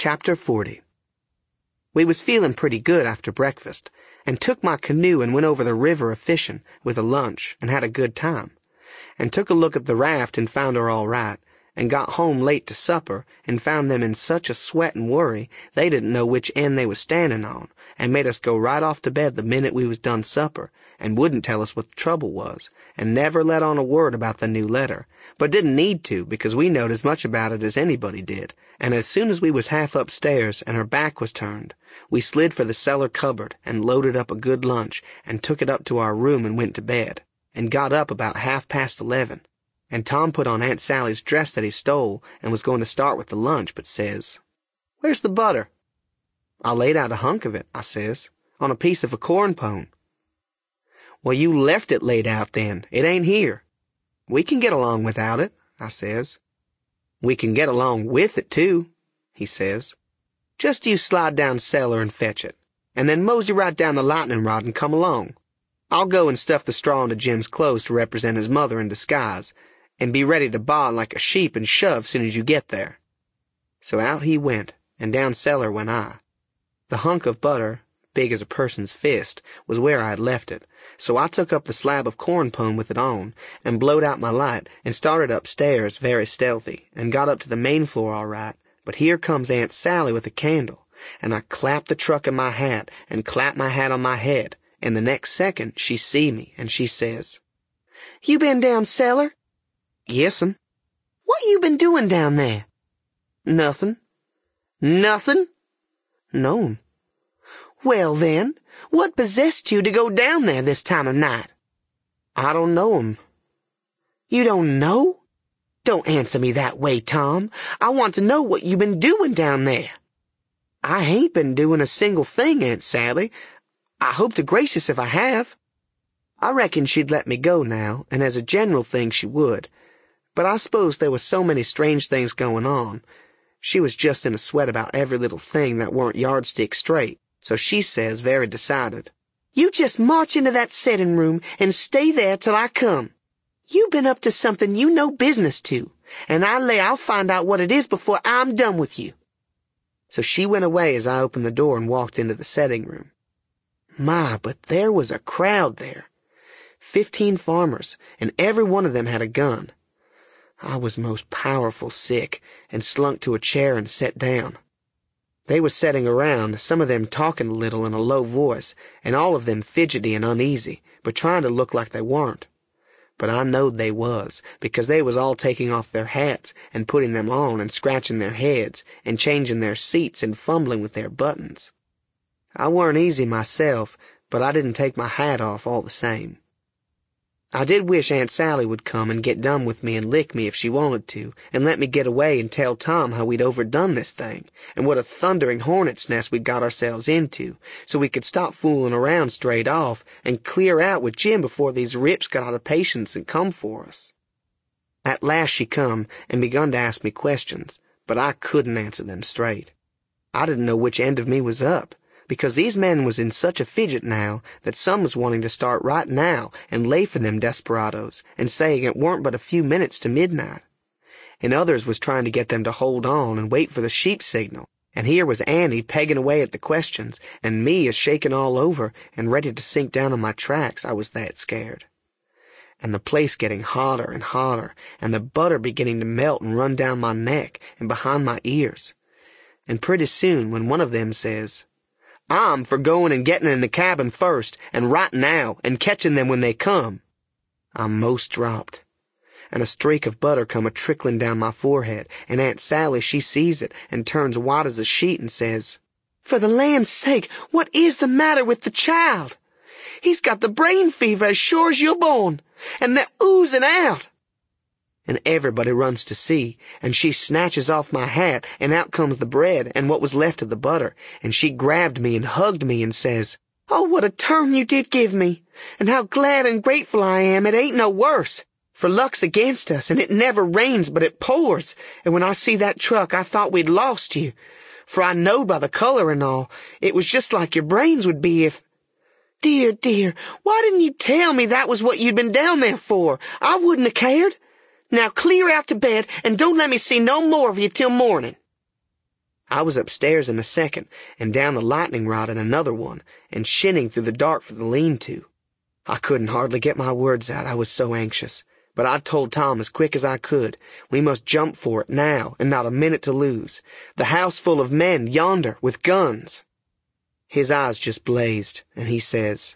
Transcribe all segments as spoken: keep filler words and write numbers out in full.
Chapter forty. We was feeling pretty good after breakfast, and took my canoe and went over the river a-fishing with a lunch and had a good time, and took a look at the raft and found her all right, and got home late to supper and found them in such a sweat and worry they didn't know which end they was standing on, and made us go right off to bed the minute we was done supper, and wouldn't tell us what the trouble was, and never let on a word about the new letter, but didn't need to because we knowed as much about it as anybody did, and as soon as we was half upstairs and her back was turned, we slid for the cellar cupboard and loaded up a good lunch and took it up to our room and went to bed, and got up about half past eleven. And Tom put on Aunt Sally's dress that he stole and was going to start with the lunch, but says, "Where's the butter?" "I laid out a hunk of it," I says, "on a piece of a corn pone." "Well, you left it laid out then. It ain't here." "We can get along without it," I says. "We can get along with it, too," he says. "Just you slide down cellar and fetch it, and then mosey right down the lightning rod and come along. I'll go and stuff the straw into Jim's clothes to represent his mother in disguise, and be ready to baa like a sheep and shove soon as you get there." So out he went, and down cellar went I. The hunk of butter, big as a person's fist, was where I had left it, so I took up the slab of corn pone with it on, and blowed out my light, and started upstairs very stealthy, and got up to the main floor all right, but here comes Aunt Sally with a candle, and I clapped the truck in my hat, and clapped my hat on my head, and the next second she see me, and she says, "You been down cellar?" "Yes'm." "What you been doing down there?" "Nothin'." "Nothin'?" "No'm." "Well, then, what possessed you to go down there this time of night?" "I don't know'm." "You don't know? Don't answer me that way, Tom. I want to know what you been doing down there." "I hain't been doing a single thing, Aunt Sally. I hope to gracious if I have." I reckon she'd let me go now, and as a general thing she would. But I suppose there was so many strange things going on. She was just in a sweat about every little thing that weren't yardstick straight, so she says very decided, "You just march into that setting room and stay there till I come. You been up to something you no business to, and I lay I'll find out what it is before I'm done with you." So she went away as I opened the door and walked into the setting room. My, but there was a crowd there. Fifteen farmers, and every one of them had a gun. I was most powerful sick, and slunk to a chair and set down. They was setting around, some of them talking a little in a low voice, and all of them fidgety and uneasy, but trying to look like they weren't. But I knowed they was, because they was all taking off their hats, and putting them on, and scratching their heads, and changing their seats, and fumbling with their buttons. I weren't easy myself, but I didn't take my hat off all the same. I did wish Aunt Sally would come and get done with me and lick me if she wanted to, and let me get away and tell Tom how we'd overdone this thing, and what a thundering hornet's nest we'd got ourselves into, so we could stop fooling around straight off, and clear out with Jim before these rips got out of patience and come for us. At last she come, and begun to ask me questions, but I couldn't answer them straight. I didn't know which end of me was up, because these men was in such a fidget now that some was wanting to start right now and lay for them desperados, and saying it weren't but a few minutes to midnight. And others was trying to get them to hold on and wait for the sheep signal, and here was Annie pegging away at the questions, and me a shaking all over and ready to sink down on my tracks, I was that scared. And the place getting hotter and hotter, and the butter beginning to melt and run down my neck and behind my ears. And pretty soon when one of them says, "I'm for going and getting in the cabin first, and right now, and catching them when they come," I most dropped. And a streak of butter come a-trickling down my forehead, and Aunt Sally, she sees it, and turns white as a sheet and says, "For the land's sake, what is the matter with the child? He's got the brain fever as sure as you're born, and they're oozing out." And everybody runs to see, and she snatches off my hat, and out comes the bread and what was left of the butter, and she grabbed me and hugged me and says, "Oh, what a turn you did give me, and how glad and grateful I am it ain't no worse, for luck's against us, and it never rains but it pours, and when I see that truck I thought we'd lost you, for I knowed by the color and all, it was just like your brains would be if—" "Dear, dear, why didn't you tell me that was what you'd been down there for? I wouldn't have cared. Now clear out to bed, and don't let me see no more of you till morning." I was upstairs in a second, and down the lightning rod in another one, and shinning through the dark for the lean-to. I couldn't hardly get my words out, I was so anxious. But I told Tom as quick as I could, we must jump for it now, and not a minute to lose. The house full of men yonder, with guns. His eyes just blazed, and he says,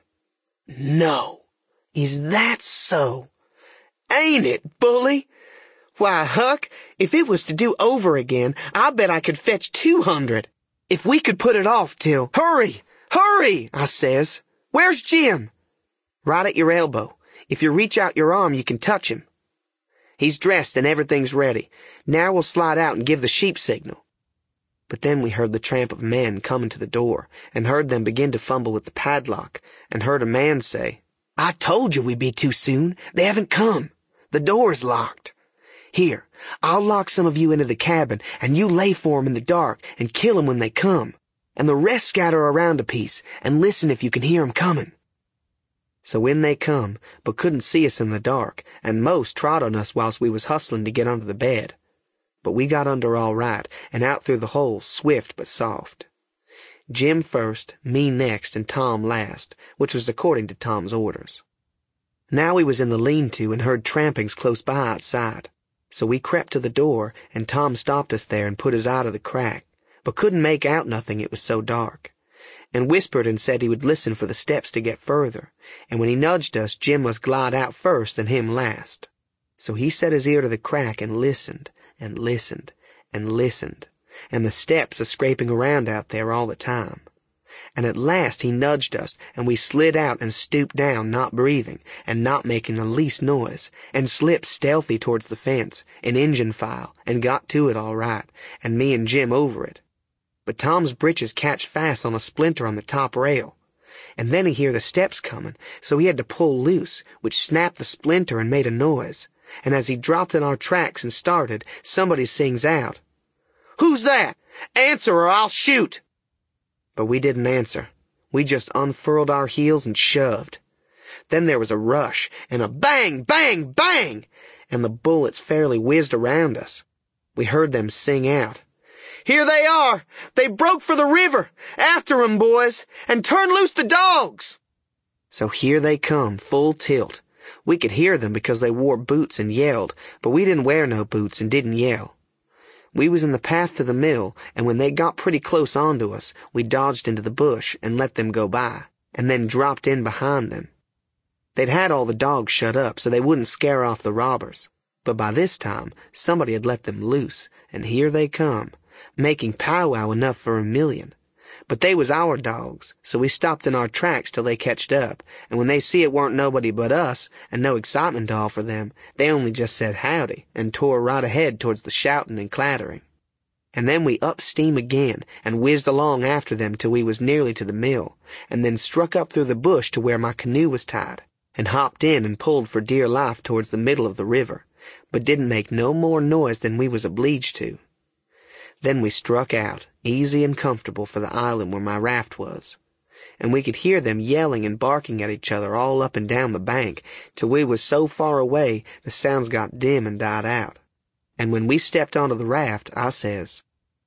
"No, is that so? Ain't it, bully? Why, Huck, if it was to do over again, I bet I could fetch two hundred. If we could put it off till—" "Hurry! Hurry!" I says. "Where's Jim?" "Right at your elbow. If you reach out your arm, you can touch him. He's dressed and everything's ready. Now we'll slide out and give the sheep signal." But then we heard the tramp of men coming to the door, and heard them begin to fumble with the padlock, and heard a man say, "I told you we'd be too soon. They haven't come. The door's locked. Here, I'll lock some of you into the cabin, and you lay for 'em in the dark and kill 'em when they come, and the rest scatter around a piece and listen if you can hear 'em coming." So in they come, but couldn't see us in the dark, and most trod on us whilst we was hustling to get under the bed. But we got under all right, and out through the hole, swift but soft. Jim first, me next, and Tom last, which was according to Tom's orders. Now we was in the lean-to and heard trampings close by outside. So we crept to the door, and Tom stopped us there and put his eye to the crack, but couldn't make out nothing, it was so dark, and whispered and said he would listen for the steps to get further, and when he nudged us, Jim must glide out first and him last. So he set his ear to the crack and listened, and listened, and listened, and the steps a-scraping around out there all the time. And at last he nudged us, and we slid out and stooped down, not breathing, and not making the least noise, and slipped stealthy towards the fence, in Injun file, and got to it all right, and me and Jim over it. But Tom's britches catched fast on a splinter on the top rail, and then he hear the steps coming, so he had to pull loose, which snapped the splinter and made a noise, and as he dropped in our tracks and started, somebody sings out, "Who's that? Answer or I'll shoot!" But we didn't answer. We just unfurled our heels and shoved. Then there was a rush, and a bang, bang, bang, and the bullets fairly whizzed around us. We heard them sing out, "Here they are! They broke for the river! After 'em, boys, and turn loose the dogs!" So here they come, full tilt. We could hear them because they wore boots and yelled, but we didn't wear no boots and didn't yell. We was in the path to the mill, and when they got pretty close onto us, we dodged into the bush and let them go by, and then dropped in behind them. They'd had all the dogs shut up so they wouldn't scare off the robbers, but by this time somebody had let them loose, and here they come, making powwow enough for a million. But they was our dogs, so we stopped in our tracks till they catched up, and when they see it weren't nobody but us, and no excitement to offer them, they only just said howdy, and tore right ahead towards the shouting and clattering. And then we up steam again, and whizzed along after them till we was nearly to the mill, and then struck up through the bush to where my canoe was tied, and hopped in and pulled for dear life towards the middle of the river, but didn't make no more noise than we was obliged to. Then we struck out, easy and comfortable, for the island where my raft was, and we could hear them yelling and barking at each other all up and down the bank, till we was so far away the sounds got dim and died out. And when we stepped onto the raft, I says,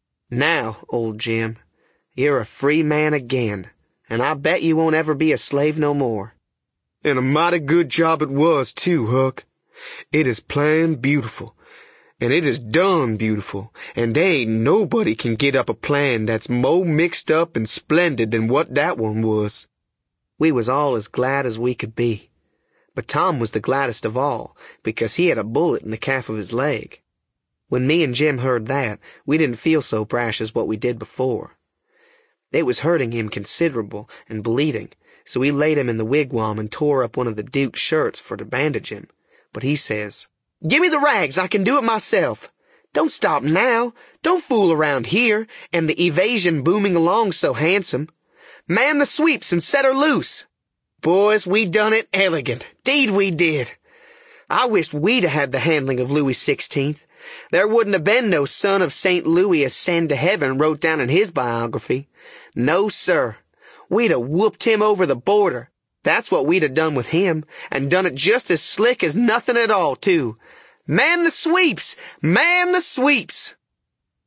"Now, old Jim, you're a free man again, and I bet you won't ever be a slave no more." "And a mighty good job it was, too, Huck. It is planned beautiful. And it is done beautiful, and they ain't nobody can get up a plan that's mo' mixed up and splendid than what that one was." We was all as glad as we could be. But Tom was the gladdest of all, because he had a bullet in the calf of his leg. When me and Jim heard that, we didn't feel so brash as what we did before. It was hurting him considerable and bleeding, so we laid him in the wigwam and tore up one of the Duke's shirts for to bandage him. But he says, "Give me the rags, I can do it myself. Don't stop now. Don't fool around here, and the evasion booming along so handsome. Man the sweeps and set her loose." Boys, we done it elegant. 'Deed we did. I wished we'd a had the handling of Louis Sixteenth. There wouldn't have been no son of Saint Louis ascend to heaven wrote down in his biography. No, sir. We'd a whooped him over the border. That's what we'd a done with him, and done it just as slick as nothing at all, too. Man the sweeps! Man the sweeps!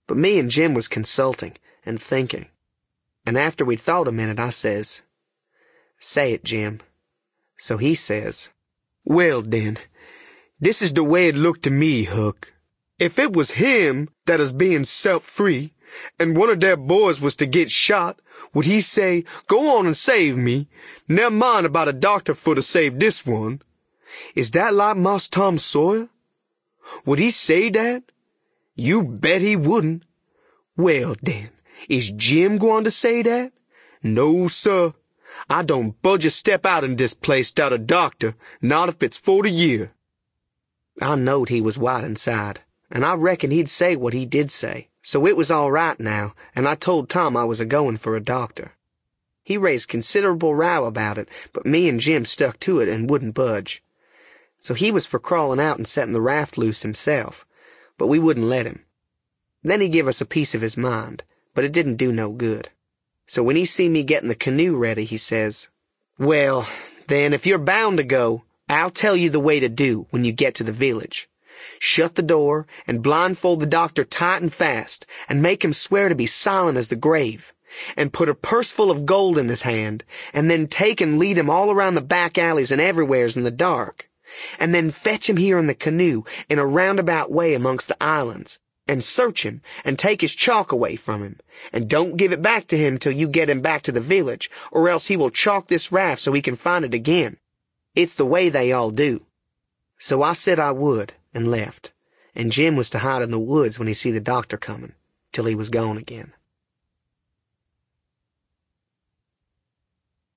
But me and Jim was consulting and thinking. And after we'd thought a minute, I says, "Say it, Jim." So he says, "Well, then, this is the way it looked to me, Huck. If it was him that is being set free, and one of their boys was to get shot, would he say, 'Go on and save me, never mind about a doctor for to save this one'? Is that like Marse Tom Sawyer? Would he say that? You bet he wouldn't. Well, then, is Jim going to say that? No, sir. I don't budge a step out in this place without a doctor, not if it's for the year." I knowed he was white inside, and I reckoned he'd say what he did say. So it was all right now, and I told Tom I was a-going for a doctor. He raised considerable row about it, but me and Jim stuck to it and wouldn't budge. So he was for crawling out and setting the raft loose himself, but we wouldn't let him. Then he give us a piece of his mind, but it didn't do no good. So when he see me getting the canoe ready, he says, "Well, then, if you're bound to go, I'll tell you the way to do when you get to the village. Shut the door and blindfold the doctor tight and fast, and make him swear to be silent as the grave, and put a purse full of gold in his hand, and then take and lead him all around the back alleys and everywheres in the dark, and then fetch him here in the canoe in a roundabout way amongst the islands, and search him, and take his chalk away from him, and don't give it back to him till you get him back to the village, or else he will chalk this raft so he can find it again. It's the way they all do." So I said I would, and left, and Jim was to hide in the woods when he see the doctor coming, till he was gone again.